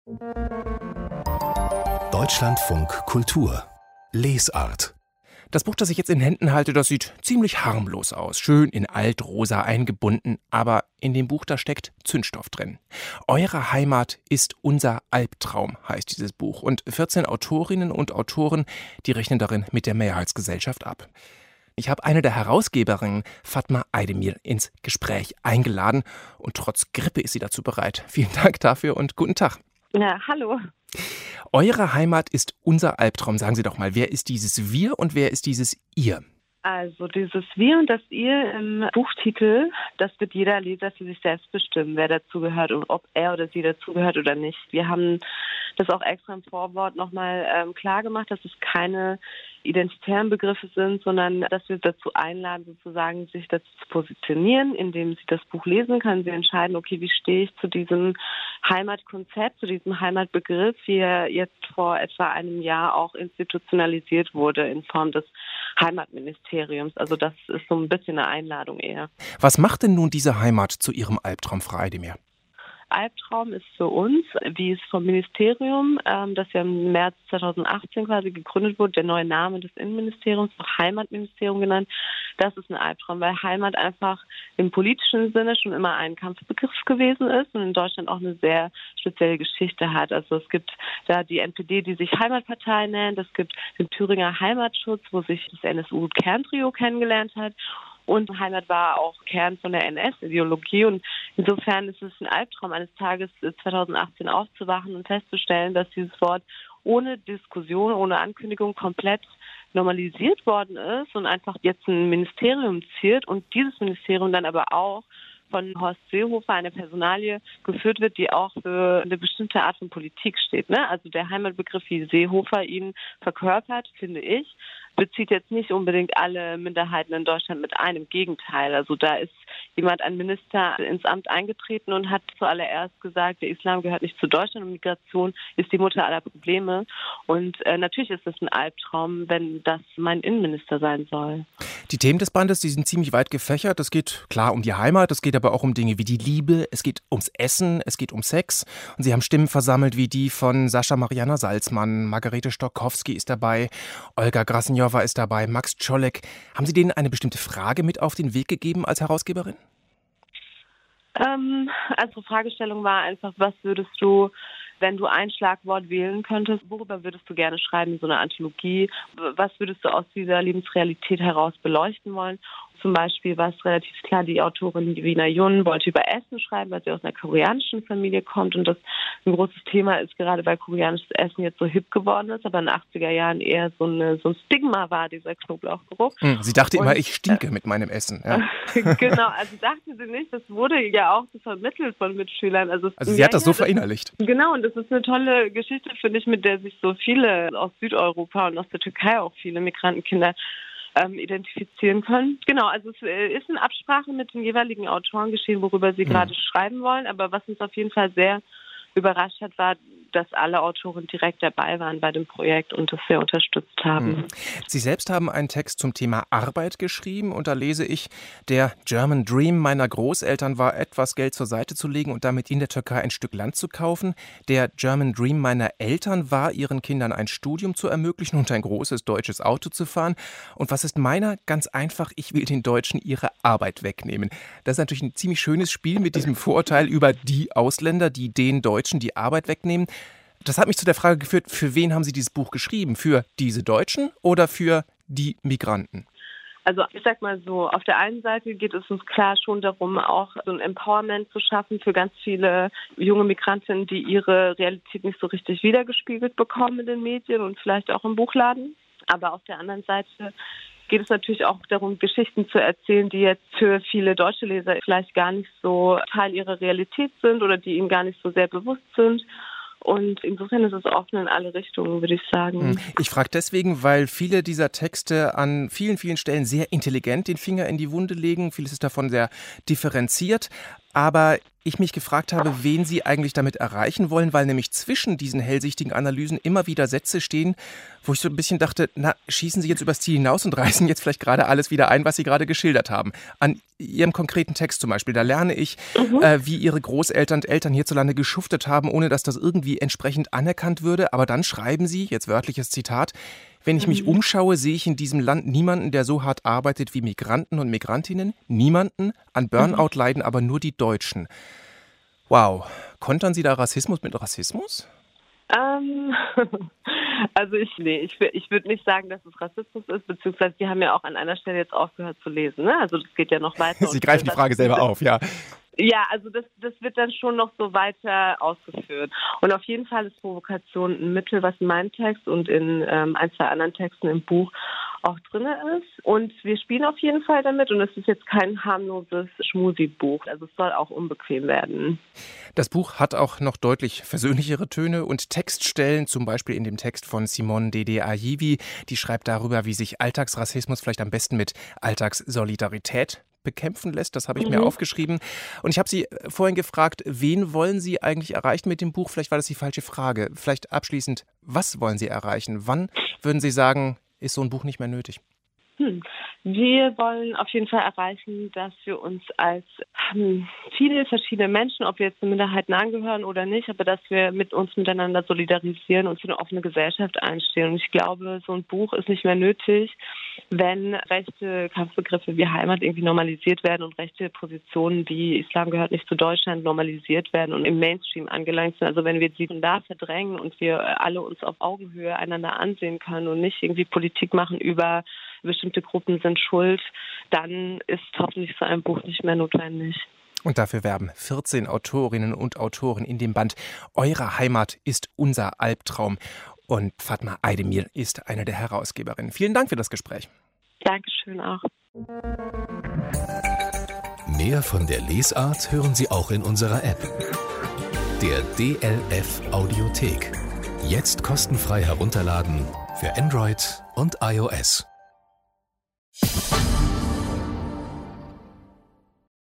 Deutschlandfunk Kultur Lesart. Das Buch, das ich jetzt in Händen halte, das sieht ziemlich harmlos aus. Schön in Altrosa eingebunden, aber in dem Buch, da steckt Zündstoff drin. Eure Heimat ist unser Albtraum, heißt dieses Buch. Und 14 Autorinnen und Autoren, die rechnen darin mit der Mehrheitsgesellschaft ab. Ich habe eine der Herausgeberinnen, Fatma Aydemir, ins Gespräch eingeladen. Und trotz Grippe ist sie dazu bereit. Vielen Dank dafür und guten Tag. Ja, hallo. Eure Heimat ist unser Albtraum. Sagen Sie doch mal, wer ist dieses Wir und wer ist dieses Ihr? Also dieses Wir und das Ihr im Buchtitel, das wird jeder Leser für sich selbst bestimmen, wer dazugehört und ob er oder sie dazugehört oder nicht. Wir haben das auch extra im Vorwort nochmal klar gemacht, dass es keine identitären Begriffe sind, sondern dass wir dazu einladen, sozusagen sich dazu zu positionieren, indem Sie das Buch lesen können. Sie entscheiden, okay, wie stehe ich zu diesem Heimatkonzept, zu diesem Heimatbegriff, wie er jetzt vor etwa einem Jahr auch institutionalisiert wurde in Form des Heimatministeriums. Also das ist so ein bisschen eine Einladung eher. Was macht denn nun diese Heimat zu Ihrem Albtraum, Frau Aydemir? Albtraum ist für uns, wie es vom Ministerium, das ja im März 2018 quasi gegründet wurde, der neue Name des Innenministeriums, auch Heimatministerium genannt, das ist ein Albtraum, weil Heimat einfach im politischen Sinne schon immer ein Kampfbegriff gewesen ist und in Deutschland auch eine sehr spezielle Geschichte hat. Also es gibt da die NPD, die sich Heimatpartei nennt, es gibt den Thüringer Heimatschutz, wo sich das NSU-Kerntrio kennengelernt hat. Und Heimat war auch Kern von der NS-Ideologie. Und insofern ist es ein Albtraum, eines Tages 2018 aufzuwachen und festzustellen, dass dieses Wort ohne Diskussion, ohne Ankündigung komplett normalisiert worden ist und einfach jetzt ein Ministerium ziert und dieses Ministerium dann aber auch von Horst Seehofer, eine Personalie, geführt wird, die auch für eine bestimmte Art von Politik steht. Ne? Also der Heimatbegriff, wie Seehofer ihn verkörpert, finde ich, bezieht jetzt nicht unbedingt alle Minderheiten in Deutschland mit ein. Im Gegenteil. Also da ist ein Minister ins Amt eingetreten und hat zuallererst gesagt, der Islam gehört nicht zu Deutschland und Migration ist die Mutter aller Probleme. Und natürlich ist es ein Albtraum, wenn das mein Innenminister sein soll. Die Themen des Bandes, die sind ziemlich weit gefächert. Es geht klar um die Heimat, es geht aber auch um Dinge wie die Liebe, es geht ums Essen, es geht um Sex. Und Sie haben Stimmen versammelt wie die von Sascha Mariana Salzmann, Margarete Stokowski ist dabei, Olga Grassenjowa ist dabei, Max Czolek. Haben Sie denen eine bestimmte Frage mit auf den Weg gegeben als Herausgeberin? Also Fragestellung war einfach, was würdest du, wenn du ein Schlagwort wählen könntest, worüber würdest du gerne schreiben, so eine Anthologie? Was würdest du aus dieser Lebensrealität heraus beleuchten wollen? Zum Beispiel war es relativ klar, die Autorin Wina Yun wollte über Essen schreiben, weil sie aus einer koreanischen Familie kommt und das ein großes Thema ist, gerade weil koreanisches Essen jetzt so hip geworden ist, aber in den 80er Jahren eher so ein Stigma war, dieser Knoblauchgeruch. Sie dachte immer, ich stinke mit meinem Essen. Ja. Genau, also dachte sie nicht, das wurde ja auch so vermittelt von Mitschülern. Also sie hat das so verinnerlicht. Genau, und das ist eine tolle Geschichte, finde ich, mit der sich so viele aus Südeuropa und aus der Türkei auch viele Migrantenkinder identifizieren können. Genau, also es ist in Absprache mit den jeweiligen Autoren geschehen, worüber sie gerade schreiben wollen. Aber was uns auf jeden Fall sehr überrascht hat, war, dass alle Autoren direkt dabei waren bei dem Projekt und das sehr unterstützt haben. Sie selbst haben einen Text zum Thema Arbeit geschrieben und da lese ich, der German Dream meiner Großeltern war, etwas Geld zur Seite zu legen und damit in der Türkei ein Stück Land zu kaufen. Der German Dream meiner Eltern war, ihren Kindern ein Studium zu ermöglichen und ein großes deutsches Auto zu fahren. Und was ist meiner? Ganz einfach, ich will den Deutschen ihre Arbeit wegnehmen. Das ist natürlich ein ziemlich schönes Spiel mit diesem Vorurteil über die Ausländer, die den Deutschen die Arbeit wegnehmen. Das hat mich zu der Frage geführt, für wen haben Sie dieses Buch geschrieben? Für diese Deutschen oder für die Migranten? Also ich sag mal so, auf der einen Seite geht es uns klar schon darum, auch so ein Empowerment zu schaffen für ganz viele junge Migrantinnen, die ihre Realität nicht so richtig wiedergespiegelt bekommen in den Medien und vielleicht auch im Buchladen. Aber auf der anderen Seite geht es natürlich auch darum, Geschichten zu erzählen, die jetzt für viele deutsche Leser vielleicht gar nicht so Teil ihrer Realität sind oder die ihnen gar nicht so sehr bewusst sind. Und insofern ist es offen in alle Richtungen, würde ich sagen. Ich frage deswegen, weil viele dieser Texte an vielen, vielen Stellen sehr intelligent den Finger in die Wunde legen. Vieles ist davon sehr differenziert. aber ich mich gefragt habe, wen Sie eigentlich damit erreichen wollen, weil nämlich zwischen diesen hellsichtigen Analysen immer wieder Sätze stehen, wo ich so ein bisschen dachte, na, schießen Sie jetzt übers Ziel hinaus und reißen jetzt vielleicht gerade alles wieder ein, was Sie gerade geschildert haben. An Ihrem konkreten Text zum Beispiel, da lerne ich, wie Ihre Großeltern und Eltern hierzulande geschuftet haben, ohne dass das irgendwie entsprechend anerkannt würde. Aber dann schreiben Sie, jetzt wörtliches Zitat, wenn ich mich umschaue, sehe ich in diesem Land niemanden, der so hart arbeitet wie Migranten und Migrantinnen. Niemanden. An Burnout leiden aber nur die Deutschen. Wow. Kontern Sie da Rassismus mit Rassismus? Also ich würde nicht sagen, dass es Rassismus ist, beziehungsweise Sie haben ja auch an einer Stelle jetzt aufgehört zu lesen, ne? Also das geht ja noch weiter. Sie greifen die Frage selber auf, ja. Ja, also das wird dann schon noch so weiter ausgeführt. Und auf jeden Fall ist Provokation ein Mittel, was in meinem Text und in ein, zwei anderen Texten im Buch auch drin ist. Und wir spielen auf jeden Fall damit und es ist jetzt kein harmloses Schmusi-Buch. Also es soll auch unbequem werden. Das Buch hat auch noch deutlich versöhnlichere Töne und Textstellen, zum Beispiel in dem Text von Simone Dede Ayivi. Die schreibt darüber, wie sich Alltagsrassismus vielleicht am besten mit Alltagssolidarität bekämpfen lässt. Das habe ich mir aufgeschrieben. Und ich habe Sie vorhin gefragt, wen wollen Sie eigentlich erreichen mit dem Buch? Vielleicht war das die falsche Frage. Vielleicht abschließend, was wollen Sie erreichen? Wann würden Sie sagen, ist so ein Buch nicht mehr nötig? Wir wollen auf jeden Fall erreichen, dass wir uns als viele verschiedene Menschen, ob wir jetzt den Minderheiten angehören oder nicht, aber dass wir mit uns miteinander solidarisieren und für eine offene Gesellschaft einstehen. Und ich glaube, so ein Buch ist nicht mehr nötig, wenn rechte Kampfbegriffe wie Heimat irgendwie normalisiert werden und rechte Positionen wie Islam gehört nicht zu Deutschland normalisiert werden und im Mainstream angelangt sind. Also wenn wir sie von da verdrängen und wir alle uns auf Augenhöhe einander ansehen können und nicht irgendwie Politik machen über bestimmte Gruppen sind schuld, dann ist hoffentlich so ein Buch nicht mehr notwendig. Und dafür werben 14 Autorinnen und Autoren in dem Band Eure Heimat ist unser Albtraum. Und Fatma Aydemir ist eine der Herausgeberinnen. Vielen Dank für das Gespräch. Dankeschön auch. Mehr von der Lesart hören Sie auch in unserer App. Der DLF Audiothek. Jetzt kostenfrei herunterladen für Android und iOS.